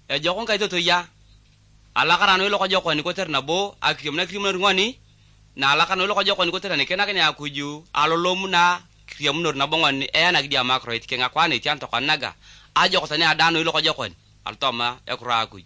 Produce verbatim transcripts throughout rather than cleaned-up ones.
e jokon kay to to ya ala karano lo ko jokon ko ter na bo akim na krim na ngoni na ala karano lo ko jokon ko ter ne kena kenya akuju alo lomuna krim nor na bongon e na gidi amakro it kenga kwani tian to kanaga a jokon ne adano lo ko jokon altoma e kura akuj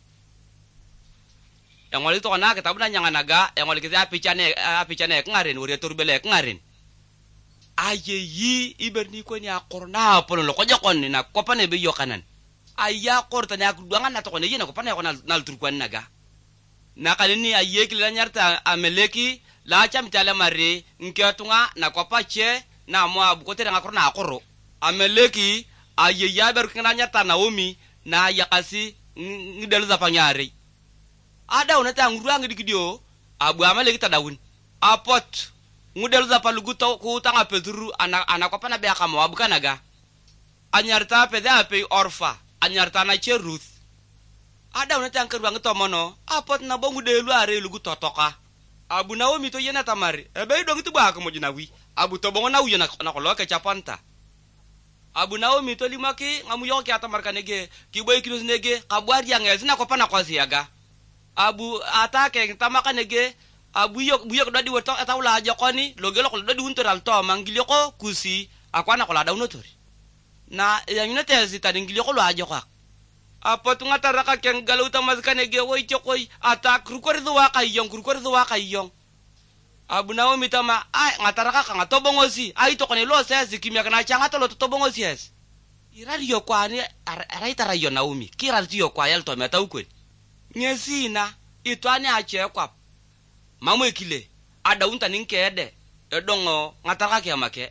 e ngoli to na kitabu na nyanga naga e ngoli kiza pichane apichane ngaren wori torbele ngaren aye yi iberni ko ni akorna polo lo ko jokon ni na kopane be yokanan aya korta na kudanga na to ko ne yina ko pane ko na turkwan naga na kalini aye kila nyarta ameleki la chamtale mari nketunga na kopache na mo abukote na korna akoro ameleki aye ya ber kina nyarta Naomi na yakasi ngidelu za panyari ada unata nguruangi dikidio abu ameleki tadawun apot ngudelu za palugu to ku tanga peturu ana ana kopana be akamo abukanaga anyarta pede ape orfa anyarta na che Ruth ada unata angkeru angto mono apot na bongu delu are lugu totoka abu Naomi to yena tamari ebe dong itu ba ko mojinawi abu to bongo na uyena na kolo ke chapanta abu Naomi to limaki ngamu yo ke atamar kanege ki boy kinus nege kabwari yang ezina kopana kwasiaga abu atake tamaka nege abu yok buyok dadi wotok etawla jokoni logelo ko dadi untoral to mangilio ko kusi akwana ko la dawno tori na yanyina tezi tadingilio ko lo ajoka apa tunga taraka ken galuta mazkane ge woy chokoi atak rukor duwa kayong rukor duwa kayong abu Naomi tama ay ngataraka ka ngatobongosi ay to kone lo sesi kimya kana changa to lo tobongosi es irali yo kwani arai tarayo Naomi kirali yo kwa yel to meta ukwe nyesina itwane ache kwa mamu ekile ada unta ninkede edongo ngataka ke make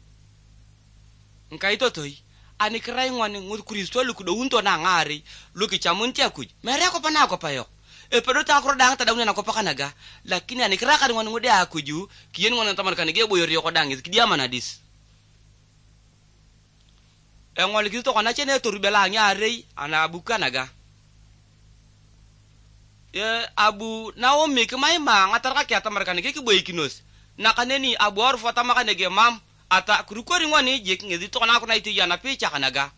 nkaito toy ani krai ngwani ngur Kristo lu kudo unto na ngari lu ki chamunti akuj mere ko pana ko payo e pedo ta ko dang ta dawna na ko pakanaga lakini ani kra kan ngwani ngode akuju kiyen ngwana tamar kan ge boyor yo ko dang ki dia manadis e ngwali ki to kana chene to rubela nyare ana bukanaga ye abu Naomi kemai ma ngatar ka tamar kan ge ki boy kinos nakaneni abu orfa tamakane ge mam ata kurukori ngwani jek ngezi to kana ko na itu yana picha kanaga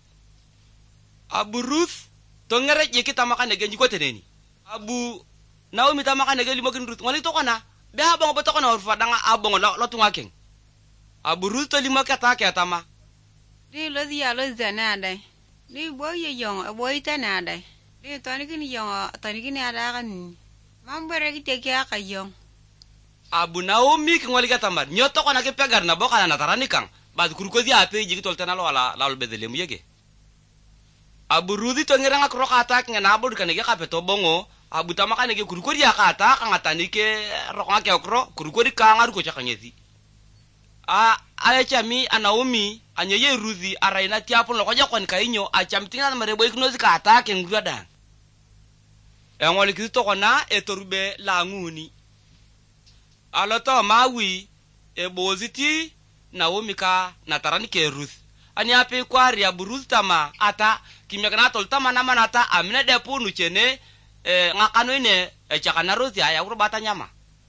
abu Ruth to ngere je kita makane ge njiko teneni abu Naomi tamakane ge limokin Ruth ngoli to kana be abang beto kana orfa danga abang lo lo tungakeng abu Ruth to limaka ta ke tama di lo dia lo zana dai di boye yong boy tana dai di tani kini yong tani kini ada kan mambere ki teke akayong abu Naomi ngoli katamar nyoto kana ke pegar na boka na tarani kang bad kurkozi ape jigi toltana lo ala laul bedelem yege abu Ruth to ngira ngakro kata ngena abud kanege kapeto bongo abu tamaka nege kurkori akata kangatani ke roka ke okro kurkori kangaru ko chakanyezi a aya chami Naomi anyeye Ruth araina tiapo lo koja kon kainyo a chamtinga mare boy knozi kata ke ngruada e ngoli kito kona etorube la nguni aloto mawi e boziti Naomi ka natarani ke Ruth ani ape kwari abu Ruth tama ata kimekana toltama nama nata amne de punu chene e ngakano ine e chakana Ruth ya urbata nyama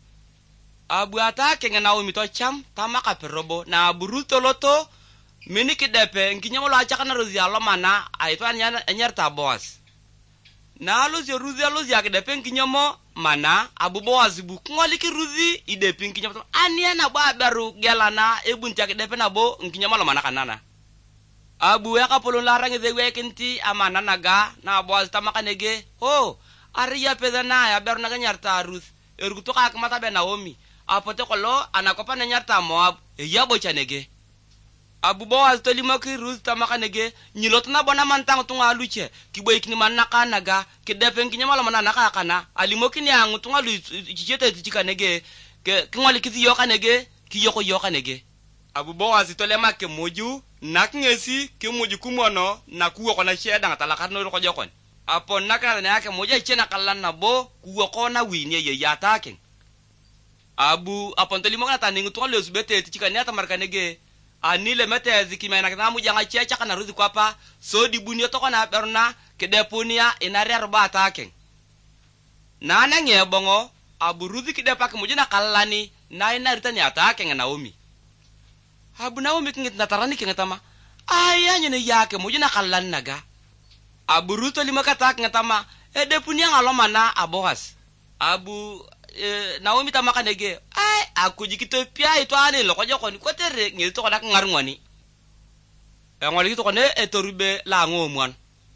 abu ata ke Naomi to cham tama ka perobo na abu Ruth toloto mini kidepe nkinyamo lo chakana Ruth ya lo mana aito anya anyarta boss na lo je Ruth ya lo ya kidepe nkinyamo mana abu Boaz bu ngoli ki Ruth ide pinki nyato ania na ba baru gelana ebun cak de penabo nkinya mala mana kanana abu ya kapolon larang ze wekenti amana naga na Boaz tamakanege ho ariya pedana ya baru naga nyarta Ruth erguto ka kamata be Naomi apote kolo anakopa na nyarta Moab e yabo chanege abu Boaz to limaki Ruth tamakanege nyilot na bona mantang tunga luche kiboy kini manna kanaga kidefen kinya mala manana ka kana alimokini angu tunga lu chichete chikanege ke ngwali kizi yokanege kiyoko yokanege abu Boaz to lemake moju nakngesi ke moju kumono na kuwo kona sheda ngatalaka no ko jokon apon nakana na yake moja chena kallan na bo kuwo kona wini ye yatake abu apon to limokana taningu tunga lu subete chikani ata markanege anile mete zikimena kanamu janga checha kana Ruth kwapa so di bunyo to kana berna kedepunia inare robata ken nana nge bongo abu Ruth kidepak mujina kallani na inarita ni atake nge Naomi abu Naomi kingit natarani kenge tama aya nyene yake mujina kallan naga abu ruto lima katak ngatama e de punya ngaloma na aboas abu e, Naomi tama kanege ai aku jikito pia itu ane lo ko jokon ko tere ngi to dak ngar ngoni e ngoli to ne e torube la ngomwan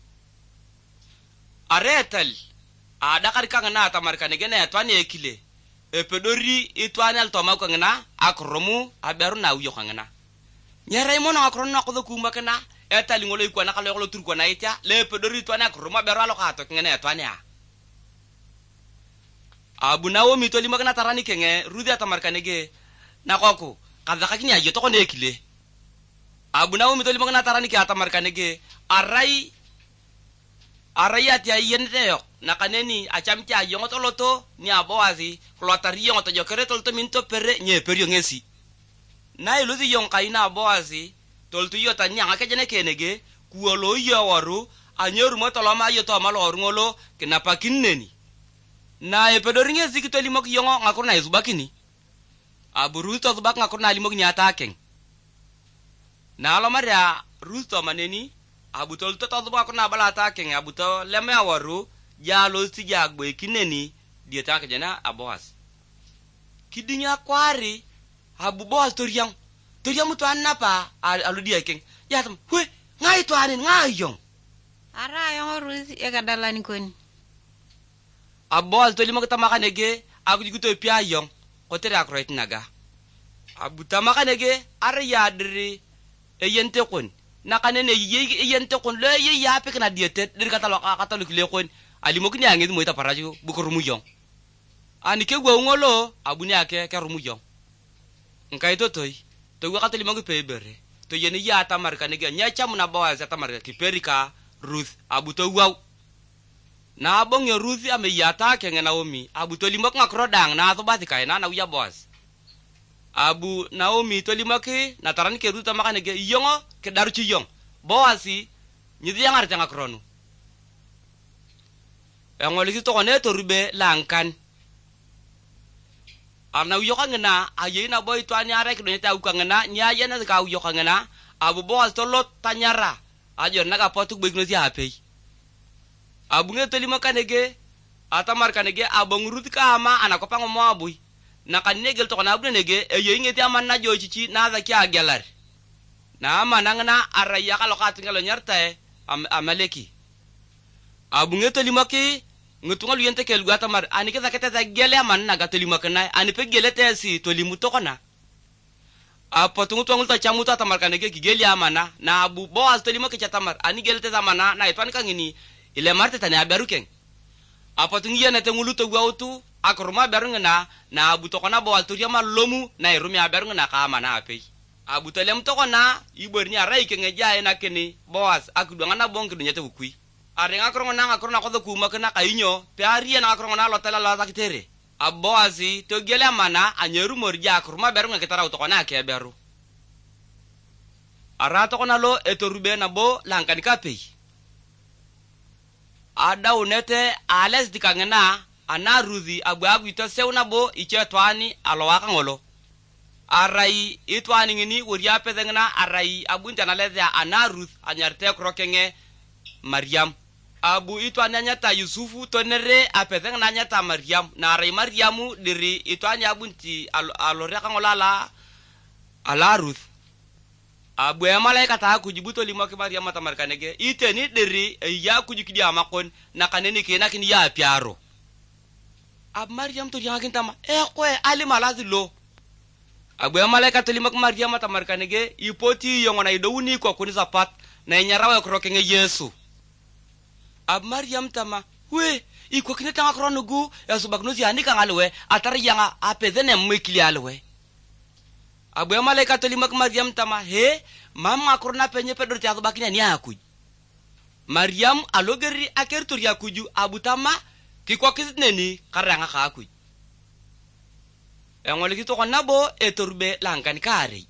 aretal a dakar kanga na tamar kanege na to ane kile e pedori itu ane al to ma ko ngana akromu aberu na uyo kanga nyare mo na akron na ko ku makana e tali ngolo ko na kala ko tur ko na ita le pedori to ane akromu aberu alo ka to ngene to ane abu Naomi to lima kana tarani kenge rudi atamar kanege na koko kadaka kini ayo to ko ne kile abu Naomi to lima kana tarani ke atamar kanege arai arai ati ayende yok nakaneni achamti ayo ngoto loto ni aboazi klotari ngoto jokere tolto minto pere nye perio ngesi na iluzi yon kaina aboazi tolto yo tanya ngake jene kenege kuolo yo waru anyeru moto lama yo to malo ngolo kenapa kinneni na e pedoringe zikito limok yongo ngakurna izubakini abu ruto zubak ngakurna limok nyata keng na lo maria ruto maneni abu tolto to zubak ngakurna balata keng abu to leme awaru jalo sijagbo kineni dia tak jena aboas kidinya kwari abu boas toriang toriang mutu annapa alu dia keng ya tam we ngai to anin ngai yong ara yong ruzi e kadalani koni abol to lima kita makanege aku jiguto pia yong ko tere akroit naga abu tamakanege are ya diri e yente kon nakanene ye yente kon le ye ya pe kana diete dir kata lo kata lo kile kon ali mo kini angezi mo ita paraju bukuru mu yong ani ke gwa ngolo abu ni ake ke rumu yong nkai to toy to gwa kata lima ko pebere to yene ya tamar kanege nya chamu na bawa za tamar ki perika Ruth abu to waw na bong yo Ruthi ame yata ke Naomi abu to limok ngakrodang na to bati kai na na uya boss abu Naomi to limake na taran ke Ruth makane ge yongo ke daru ci yong boasi nyidi yang arta ngakronu e ngoli to kone to rube langkan arna uyo kangena aye na boy to anyare ke do ta ukangena nya ye na ka uyo kangena abu boas to lot tanyara ajo naga potuk begno si hape abunge to lima kanege atamar kanege abong Ruth ka ama anako pango mo abuy nakanegel to kana abu nege e yengeti amanna jo cici na za kya gelar na manangna araya ka lokati ngalo nyarte am amaleki abunge to lima ki ngutungal yente kel gatamar anike zakete za gele amanna ga to lima kana ani pe gele tesi to limu to kana apotungu tongul ta chamuta atamar kanege ki gele amana na abu boas to lima ki chatamar ani gele te zamana na itwan kangini ile marte tane aberuken apotungi yana te nguluto gwautu akroma berungna na abu to kona bawal turiya ma lomu na irumi aberungna ka mana ape abu to lem to kona iborni arai ke ngeja ena keni boas akudanga na bonk dunyate ukui are ngakroma na ngakrona ko ku makana kainyo peari na ngakroma lo tela la takitere aboasi to gele mana anyeru morja akroma berunga ketara to kona ke beru ara to kona lo etorube na bo lankani kape ada unete ales dikangena ana Ruthi abu abu ito seuna bo iche twani alowaka ngolo arai itwani ngini uria pedengna arai abu ntana leze ana Ruth anyarte krokenge Mariam abu itwani anyata Yusufu tonere apedengna anyata Mariam na arai Mariamu diri itwani abu nti aloria kangolala ala Ruth abu ya malaika ta kujibuto lima ke Mariam tamar kanege iteni diri ya kujikidi amakon na kaneni kena kini ya piaro ab Mariam to yakin tama e ko ali malazi lo abu ya malaika to lima ke Mariam tamar kanege ipoti yongona idowuni ko kuni sapat na nyarawa ko rokenge Yesu ab Mariam tama we iko kine tanga kronugu ya subagnuzi anika ngalwe atari yanga apedene mwikili alwe abu ya malaika to lima ke Mariam tama he mama akurna penye pedor tiatu bakina ni aku Mariam alogeri akertur yakuju abu tama kiko kisneni karanga ka aku engoli kito konabo eturbe langkan kare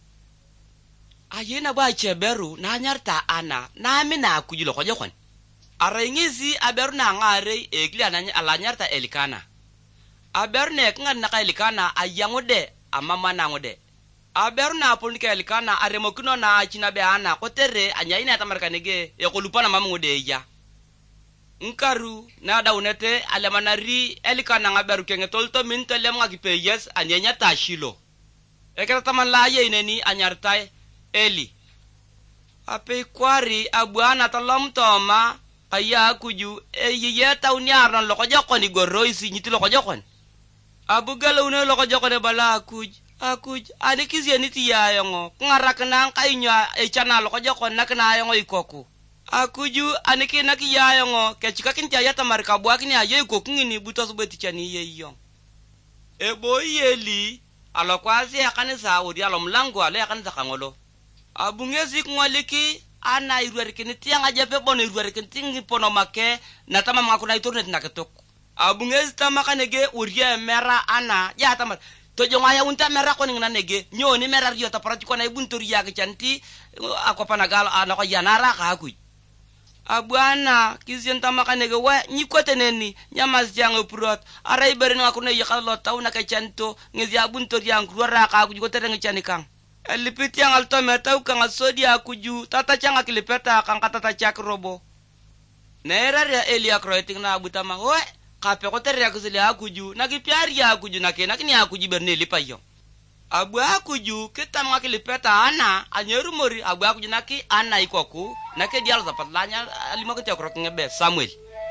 ayena ba cheberu na nyarta ana na mina akuju lo koje kon arengezi aberu na ngare egli ananya alanyarta elikana aberu ne ngan na elikana ayangode amama na ngode aberu na pol ke elikana aremo kino na china be ana kotere anya ina tamar kanege e kolupana mamu deja nkaru na daunete alemanari elikana ngaberu kenge tolto min tolem ngakipeyes anyenya tashilo ekata taman la ye ineni anyartai eli ape kwari abuana talom toma kaya kuju e yiye tawnyar non loko jokoni goroisi nyiti loko jokon abu galawne loko jokone bala kuj akuj ani kizie niti yayongo ngarakna kainya e chana loko jokon nakna ayongo ikoku akuju ani kinaki yayongo kechika kinja yata marka bwakini aye ikoku ngini butos beti chani yeyo e boyeli alokwasi akanisa odi alomlango ale akanisa kangolo abungezi kwaliki ana irwerikini tianga jepe bono irwerikini tingi pono make na tama makuna itornet naketok abungezi tamakanege urie mera ana ya tamar to jonga ya unta mera ko ninga nege nyoni mera rio ta parati ko na ibuntori ya kechanti akopana gal ana ko yanara ka ku abwana kizien tamakanege wa nyikote neni nyamas jango purot ara ibere ngakuna yakalo tauna kechanto ngezi abuntori yang ruara ka ku ko tereng chanikang elipiti yang alto metau kang sodi akuju tata changa kilipeta kang kata chak robo nera ya elia kroeting na butama hoe kape ko terya kusili akuju nakipiari ya akuju nake nakini akuju berne lipayo abu akuju kita ngakilipeta ana anyeru mori abu akuju naki ana ikoku nake dial zapat lanya lima ke chakro ngebe Samuel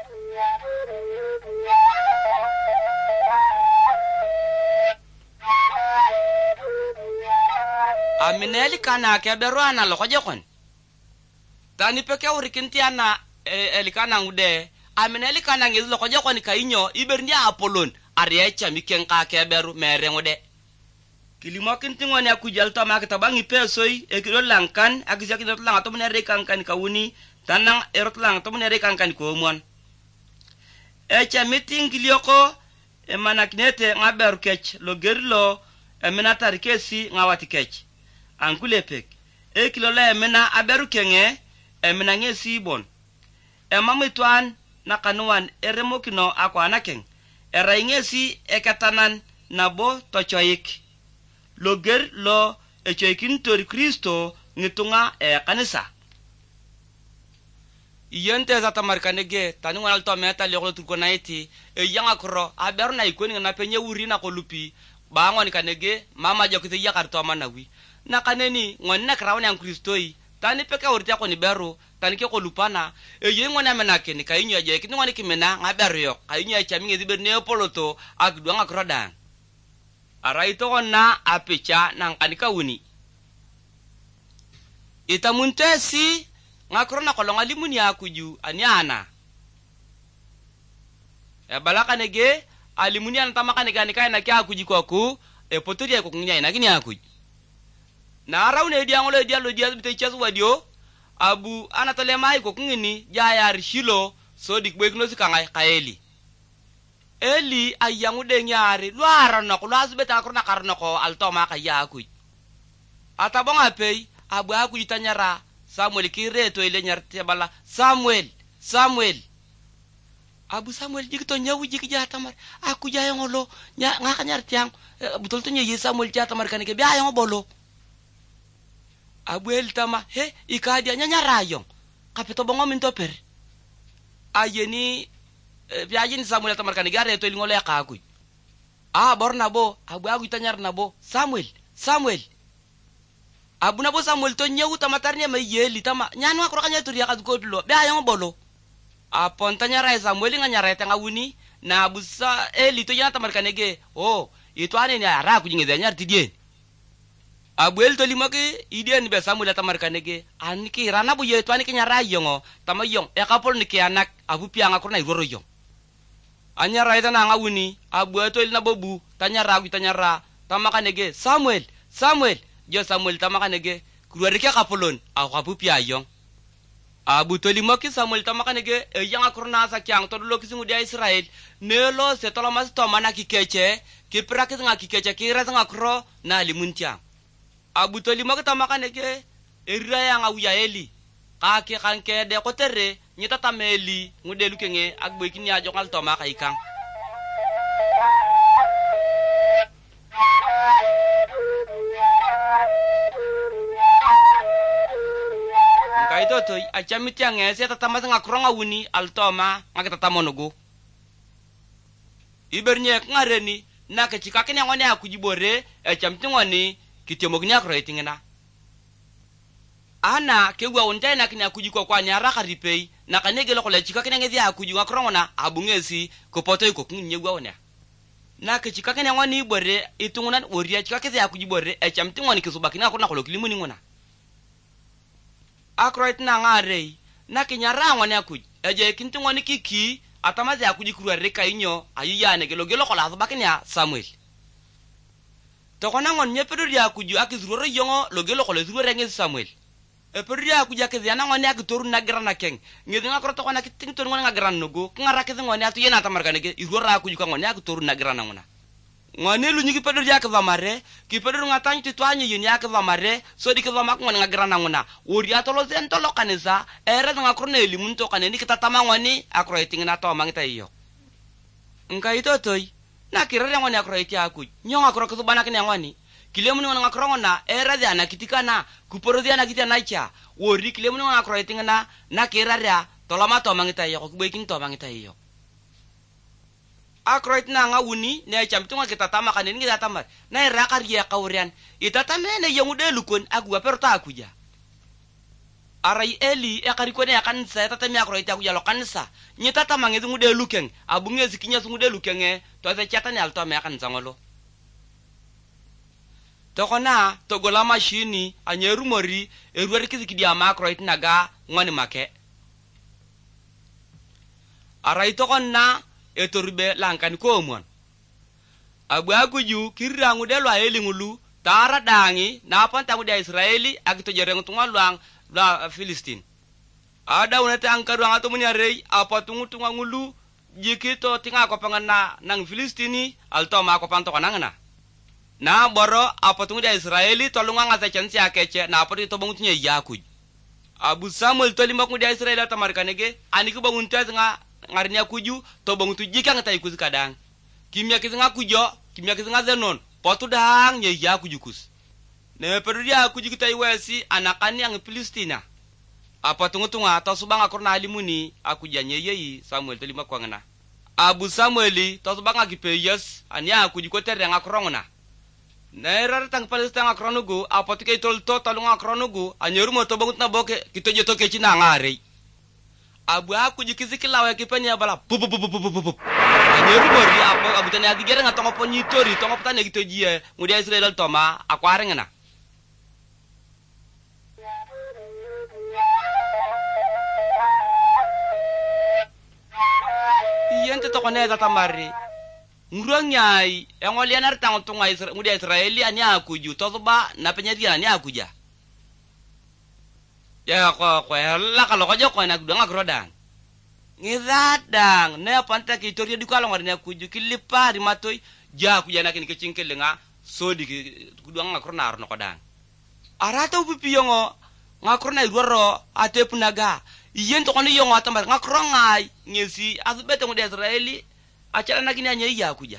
amineli kana ke beru ana loko jekon tani peke urikinti ana elikana ngude amineli kana ngiz loko jekon kainyo iberni apolon ariecha miken ka ke beru mere ngude kilimo kinti ngone akujal to makita bangi pesoi ekiro langkan akisa kinot lang to menere kankan kawuni tanang erot lang to menere kankan ko mon echa meeting kilioko emanakinete ngaberu kech logerlo eminatar kesi ngawati kech angulepek e kilola emena aberu kenge emena ngesi bon emamitwan nakanuan eremokino akwana keng era ngesi ekatanan nabo tochoik loger lo echoikin tori Kristo ngitunga e kanisa yente zata markanege tanunga alto meta lekolo turkonaiti e yanga kro aberu na ikoni na penye wuri na kolupi bangon kanege mama jokite yakarto manawi nakaneni ngonna krawani an Kristoi tani peka urtia ko ni beru tani ke ko lupana e yengo na menake ni kainyo je kini ngoni kimena ngaberu yo kainyo cha mingi ziber ne poloto agdwa ngakrodan araito onna apicha nang kanika uni itamuntesi ngakrona kolonga limuni akuju aniana e balaka nege alimuni anatama nega ni kaina kya akuji koku e potori ko kunya ina kini akuji na arawne dia ngolo dia lo dia bite chasu wadio abu anatole mai ko kungini jayar shilo sodik boykno sikanga kaeli eli ayangu de nyari luara no ko lasu beta ko na karno ko altoma ka yakuj atabonga pei abu akuj tanyara Samuel kireto ile nyarte bala Samuel Samuel abu Samuel jikto nyawu jik jatamar aku jayangolo nya ngaka nyartiang betul to nyi Samuel jatamar kanike bi ayang bolo abu el tama he ikadia nyanya rayong kapito bongo minto per ayeni biajin Samuel tamar kanike are to ngole ka aku ah bornabo abu agu tanyar nabo Samuel Samuel abu nabo Samuel to nyawu tamatarnya mai yeli tama nyanu akro kanya turiya ka godlo bi ayang bolo apon tanyara Samuel nganyara tanga wuni na busa eli to yana tamar kanege oh itu ane ni ara ku nyingeza nyar tidie abuel to limake idien be Samuel tamar kanege aniki rana bu ye to aniki nyara yongo tamayong e kapol niki anak abu pianga kurna iroro yong anyara ita na ngawuni abu to ilna bobu tanyara ku tanyara tamakanege Samuel Samuel jo Samuel tamakanege kuruarike kapolon aku abu piayong abu tolimaki Samuel tamakanege e yanga kurna sa kyang to lo kisingu dia Israel nelo se tolamas to mana kikeche ki prakis nga kikeche ki rasa nga kro na limuntia abu tolimaki tamakanege erira yang awya eli ka ke kanke de kotere nyita tameli ngudelu kenge agbo kini ajo kal to maka ikang ngai to to a chamiti ange se tata ma nga kronga wuni altoma ngakita tamonugo ibernye ngareni na ke chikakene ngone akujibore e chamti ngoni kitemogni akroitingena ana kegwa unta na kina kujiko kwa nyara karipei na kanege lo kole chikakene ngezi akujunga krongona abungesi ko poto ko kinyegwa ona na ke chikakene ngoni bore itunguna oria chikakeze akujibore e chamti ngoni kisubakina ko na kolo kilimuni ngona akroit na ngare na kinyara ngoni akuj eje kinti ngoni kiki atamaze akujikuru reka inyo ayiyane gelo gelo kola subakina Samuel tokona ngon nyepedo ya kuju akizuroro yongo logelo kola zuru renge Samuel e perdi akuja ke yana ngoni akitoru na grana keng ngedinga kroto kona kiting to ngoni ngran nugo ngara ke ngoni atu yena tamarkane ge irora akuju ka ngoni akitoru na grana ngona ngoni lu nyiki pedo ya ke vamare ki pedo ngatanyi titwanye yini ya ke vamare so di ke vamak ngoni ngagrana ngona uri atolo zento lo kanisa ere nga korneli munto kaneni kitatama ngoni akroiting na to mangita iyo ngai totoi na kirare ngoni akroiti akuj nyonga kro ke bana kene ngoni kilemu ngona ngakrongona era dia na kitikana kuporo dia na kitana cha wori kilemu ngona akroiting na na kirare tolama to mangita iyo ko beking to mangita iyo akroit na ngawuni ne chamtunga kitatama kaneni kitatama na rakariya kaurian itatame ne yongude lukon agwa perta akuja arai eli e karikone ya kanisa tatami akroita akuja lo kanisa nyitata mangezu ngude lukeng abunge zikinya ngude lukenge to ze chatani alto me kanisa ngolo tokona togola mashini anyeru mori eruari kizikidi ama akroit naga ngoni make arai tokonna etorbe lankan ko mon abu akuju kirra ngude lo eli ngulu tara dangi na panta ngude Israeli agito jereng tunga luang la Filistin ada unata angkaru ngato munyarei apa tungu tunga ngulu jikito tinga ko pangana nang Filistini alto ma ko panto kanangana na boro apa tungu de Israeli tolunga ngata chansi akece na apa to bangutunya yakuj Abu Samuel to lima ngude Israeli tamarkanege ani ku bangunta nga ngarnya kuju to bangutu jika ngata ikus kadang kimya kizinga kujo kimya kizinga zenon potu dang ye yakujukus ne perudia akuju kita iwesi anakani yang Filistina apa tungu-tunga atau subang akorna alimuni akujanye yeyi Samuel to lima kwangana Abu Samueli to subang agipeyes anya akuju ko tere ngakrongna Nairar tang Palestina akronugo apa tike tol to talunga akronugo anyeru mo to bangut na boke kito jeto ke china ngare Abu akuju kizikilawe kipenya bala pup pup pup pup pup anyeru mo ri apa abutane agigere ngatongo ponyitori tongo putane kito jie ngudi Israel toma akware ngana yente to kone ta tamari nguronyai engoli anar tang tunga Israel ngudi Israeli ani akuju to ba na penyedia ani akuja ya ko ko la kalo ko joko na gudanga grodan ngidadang ne panta ki toriya di kalo ngari akuju kilipa di matoi ja kuja na kini kecingkel nga sodi ki gudanga grona arno kodang arato pipiyongo ngakrona iworo ate punaga yen to kono yongo atambar ngakrongai ngesi azbete ngudi Israeli achala nakini anye ya kuja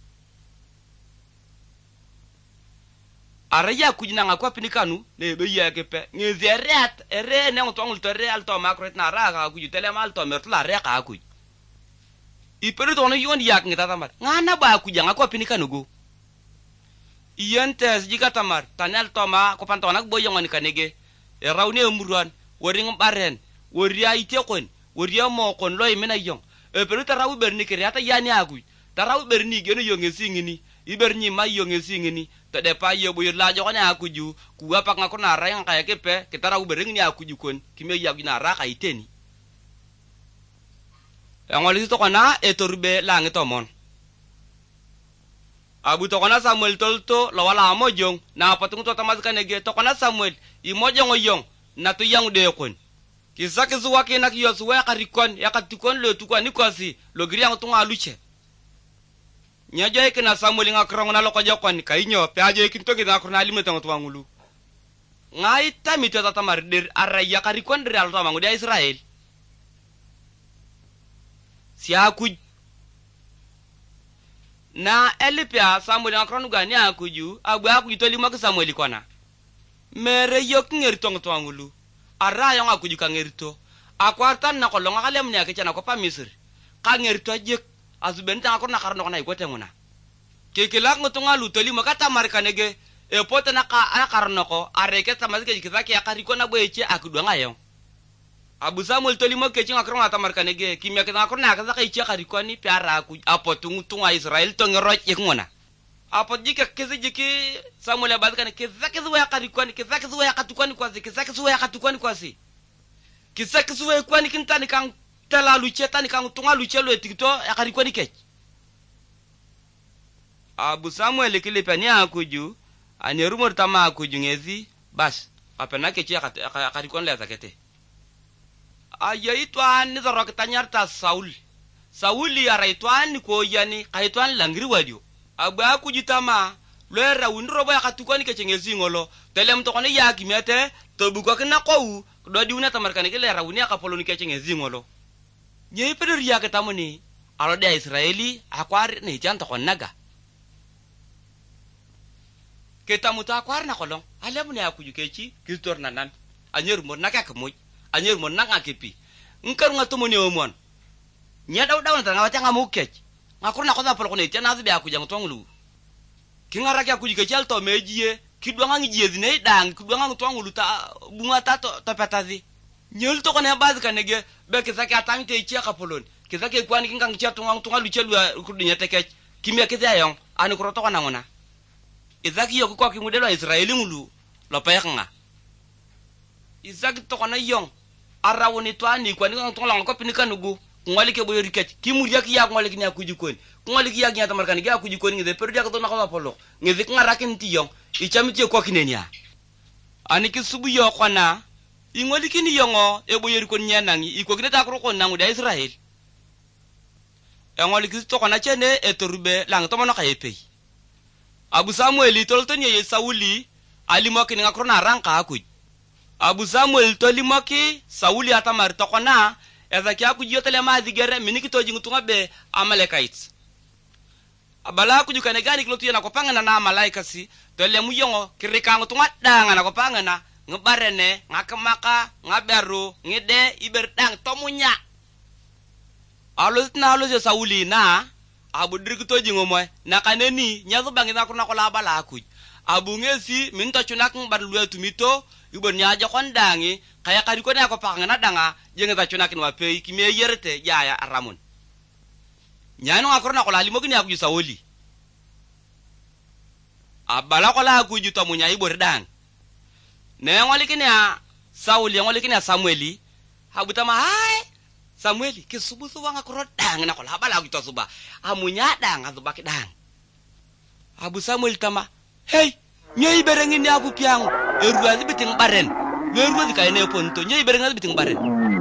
araya kujina ngakwa pinikanu ne be ya kepe ngezi eret ere ne ngotongul tore alto makret na raga kuju tele mal to mertla reka kuj iperu to no yon yak ngita tamar ngana ba kuja ngakwa pinikanu go iyentes jika tamar tanal to ma ko pantonak boyongani kanege e rawne umuruan woring baren woria itekon woria mo kon loy mena yong e peru tarawu berni kiriata yani agu tarawu berni geno yonge singini iberni may yonge singini to de pa yo boyir la jokone akuju kuwa pak ngakona rayang kaya kepe kitarawu berni ni akuju kon kime yagina ra kaiteni angoli to kona etorbe langi tomon abu to kona Samuel tolto lawala mojong na patung to tamaskanege to kona Samuel imojong oyong na to yang de kon kisaki zuwa kina kiyo suwa karikon ya katikon lo tukwa nikosi lo giri yang tunga luche nyajo ikina Samuel nga krong na loko jokon kainyo pe ajo ikinto kita akurna limeta ngotwa ngulu ngai tamito tata mardir araya karikon dari alto mangu dia Israel siakuj na elipia Samuel nga krong gani akuju abu aku itoli maka Samuel ikona mere yok ngeri tong ngotwa ngulu ara yo akuju kangerito akwartan na ko longa kalem ne akechana ko pa misri kangerito jek azubenta akor na karno na ikote nguna kekela ngotunga lutoli makata markanege e pota na ka ana karno ko areke tamazike kizaki akariko na boeche akudwa ngayo Abu Samuel tolimo kechi ngakro ata markanege kimya kita akor na kaza kaiche akariko ni piara ku apotungu tunga Israel to ngero ngona apo jike kezi jike Samuel abadikane kizaki zuwa akariko ni kizaki zuwa akatukani kwazi kizaki zuwa akatukani kwazi kizaki zuwa kwani kintani kan tala lucheta ni kan tunga luchelo etikito akariko ni kechi Abu Samuel kilipani akuju anirumor tama akuju ngezi bas apena kechi akariko le zakete ayaitwan ni zorok tanyarta Saul Saul ya raitwan ko yani kaitwan langri wadio agba kujitama lera windro ya katukani kechengezi ngolo telem to kone ya kimete to buko kena ko do diuna tamarkani ke lera wunia kapoloni kechengezi ngolo nyei pedir ya ketamoni alo de Israeli akwar ne janto konaga ketamuta akwar na kolong alemu ne akuju kechi kistor nanan anyer mo naka kemoy anyer mo nanga kepi ngkar ngato mo ne omon nya daw daw na ngawata ngamukech ngakor na koza polo kone tena azu be akuja ngtonglu kingara kya kuji kechal to mejie kidwanga ngijie zine dang kidwanga ngtonglu ta bunga ta to to patazi nyel to kone bazi kanege be kesake atangte ichia kapolon kesake kwani kinga ngchia tunga tunga luchelu kudinya tekech kimya keza yong ani kroto kana ngona izaki yo kwa kimudelo Israeli ngulu lo payanga izaki to kana yong arawoni twani kwani ngtongla ko pinikanugu ngwali ke boyo rikech kimuriya ki yak ngwali ki nya kujikoni ngwali ki yak nya tamarkani ki akujikoni ngeze perdia ko na ko polo ngeze ngarakin tiyong ichamiti ko kinenia ani ki subu yo kona ingwali ki ni yongo e boyo rikoni nya nangi iko kineta ko ko nangu da Israel e ngwali ki to kona chene e torube lang to mono kayepe Abu Samuel toltonye ye Sauli ali mo kini ngakro na ranka akuj Abu Samuel tolimoki Sauli atamar to kona eza kya kujiyotele mazi gere miniki toji ngutunga be amalekait abala kujukane gani kilotu yana kopangana na malaika si tole muyongo kirika ngutunga danga na kopangana ngebarene ngakamaka ngaberu ngide iberdang tomunya alosna alose Sauli na abu diriki toji ngomoy na kaneni nyazo bangina kuna kola bala akuj abu ngesi minta chunak ngbarluwe tumito ibon nyaja kondangi kaya kariko na ko pangana danga jenge ta chunakin wa pei ki me yerete ya aramun nyano akorna ko lali mogini akuju Sauli abala ko la akuju to munya ibor dang ne ngoli kinya Sauli ngoli kinya Samueli habuta ma hai Samueli ke subu suwa ngakro dang na ko la bala akuju to suba amunya dang azuba ki dang Abu Samuel tama hey nyai berengin ni abu piang eruazi biting baren eruazi kayene ponto nyai berengin biting baren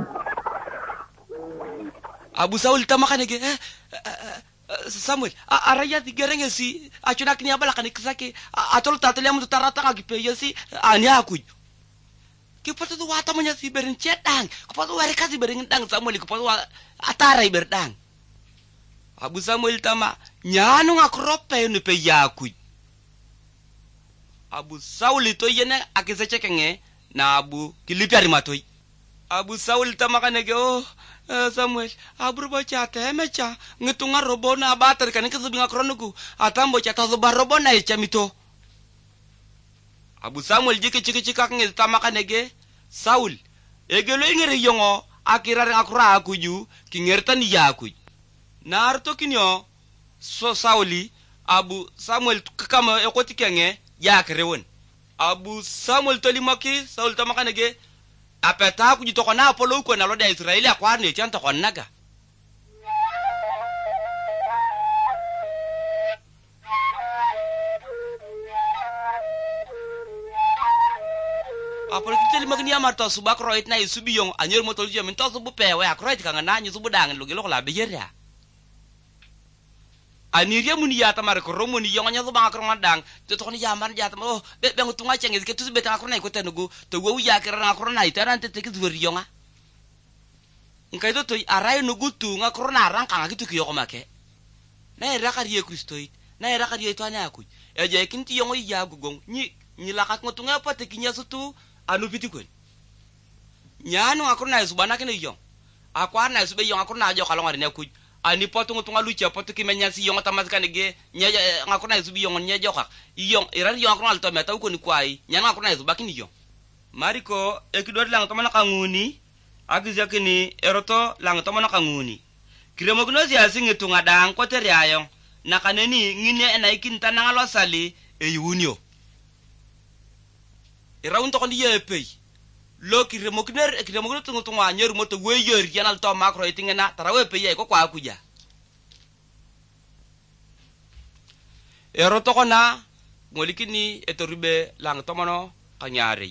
Abu Saul tamakane ge eh, Samuel araya tigerenge si achuna kini abala kani kisake atol tatele mu tarata ka gipeyo si ani akuj kipoto tu wata munya si beren cetang kipoto wari kasi berengin dang Samuel kipoto atara iberdang Abu Samuel tama nyanu ngakrope ni pe yakuj Abu Saul to yene akiseche kenge na Abu kilipari matoi Abu Saul tamakane ge oh uh, Samuel abru bacha temecha ngitunga robona abatar kan kesubinga kronuku atambo cha tazuba robona ichamito Abu Samuel jike chike chika nge tamakane ge Saul egelo ingere yongo akirare akura akuju kingertan yakuj narto kinyo so Sauli Abu Samuel kakama ekoti kenge ya kerewon Abu Samuel tolimaki Saul tamakane ge apeta kujitoko na apolo uko na loda Israeli akwani chanta kwa naga apolo kiteli magni amarta subakro itna isubiyong anyer motolje minto subu pewe akroit kanga nanyu subu dangen lugelo la beyeria aniria muni ya tamar ko romoni yonga zo banga kro dang to to ni jamar ja tam oh be be ngutunga chenge ke tusu beta akro na ko tenugo to wo ya kra akro na itarante te kizu yonga nkai to to arai no gutu nga kro na ran kanga kitu kiyo make na era kariye kristoit na era kariye to ana aku e je kinti yongo ya gugong ni ni la kat ngutunga pa te kinya sutu anu bitikon nyanu akurna Yesu bana kene yong akwa na Yesu be yong akurna jo kalongare ne ku ani potu ngutunga lucha potu kimenya si yong tamasika nege nya akurna Yesu bi yong nya joka yong iran yong akurna to meta ko ni kwai nyanu akurna Yesu bakini yong mariko ekidori lang tomana kanguni agizya kini eroto lang tomana kanguni kiremogno sia singi tunga dang ko tere ayong nakaneni ngine na ikinta nangalo sali e yunio iraun to kondi yepe lo kiremogner kiremogno tungu tunga nyer moto weyer yanal to makro itingena tarawe pe ye ko kwa akuja eroto kona ngolikini etoribe lang tomono kanyari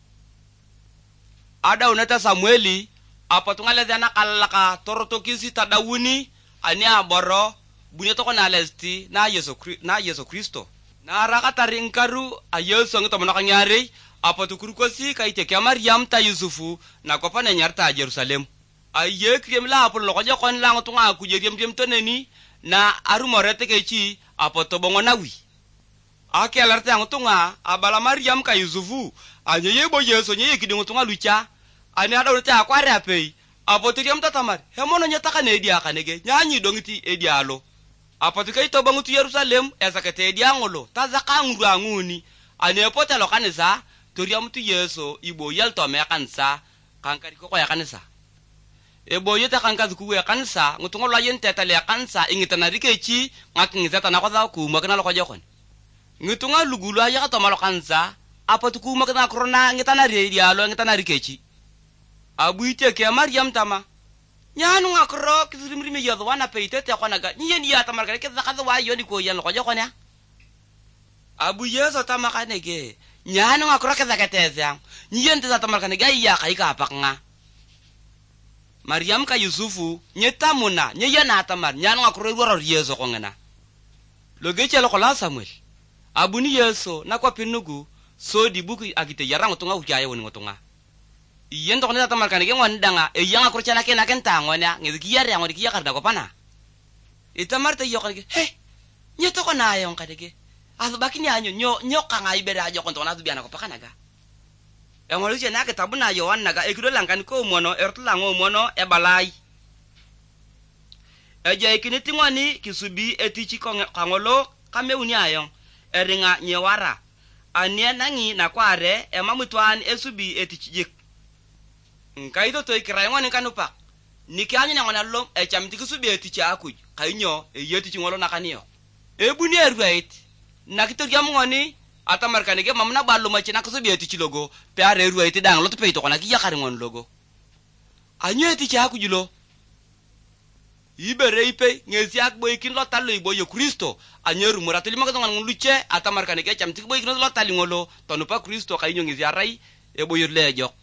ada unata Samueli apa tungale dana kalaka toroto kisi tadawuni ani aboro bunye to kona lesti na Yesu na Yesu Kristo na rakata rinkaru ayeso ngito mona kanyari apa tukurukosi kaite kya Maryam ta Yusufu na kopa na nyarta Jerusalem aye kriem la apol lo ko kon la ngotunga ku jeriem dem toneni na arumorete kechi apa to bongo nawi ake alarte ngotunga abala Maryam ka Yusufu anye yebo Yesu nye yikidi ngotunga lucha ani ada urute akware apei apotiriem tatamar hemono nyataka ne edia kanege nyanyi dongiti edialo apotikai to bangutu Yerusalem esakete edia ngolo tazaka nguru anguni ani epote lo kanisa toriam tu Yesu ibo yel to me kanisa kankari ko ya kanisa ebo yeta kankazu ku ya kanisa ngutungo la yente tale ya kanisa ingitana rikechi ngakingizata na kwa ku makana lo ko jokon ngitunga lugulu ya to malo kanisa apotuku makana korona ngitana edialo ngitana rikechi abuite ke Maryam tama nyanu ngakro kirimrimi yodo wana peite te konaga nyen ya tamar ke zakazo wa yoni ko yan ko jokona abu Yesu tama kanege nyanu ngakro ke zakateza nyen te tamar kanega ya kai ka paknga Maryam ka Yusufu nyetamuna nyena tamar nyanu ngakro woro Yesu ko ngana logeche lo kola Samuel abuni Yesu na kwa pinugu so di buku agite yarang tunga ujaye woni ngotunga yen to ne tamar kanege wandanga e yanga kurchana ke na kenta ngonya ngezi yare ngodi kiya karda ko pana itamar te yokange he nyeto ko na yon kadege azu bakini anyo nyo nyo kanga ibere ajo kon to na zubiana ko pakanaga e ngolu je na ke tabuna yo wannaga e kido lankan ko mono ertu lango mono e balai e je ikini tingwani kisubi etichi ko kangolo kameuni ayon eringa nyewara ania nangi na kware e mamutwan esubi etichi jik nkaito to ikirayngoni kanupa nikanyi na ngona lom e chamti kusubi etichi akuj kainyo e yetichi ngolo nakaniyo e buni erwait nakito gyamngoni atamar kanige mamna ballo machina kusubi etichi logo pe are erwait dang lot peito kona kiya karingon logo anyo etichi akujulo ibere ipe ngezi akboy kin lo tallo ibo yo Kristo anyeru muratili magadongan nguluche atamar kanige chamti boy kin lo tali ngolo tonupa Kristo kainyo ngezi arai e boyur lejo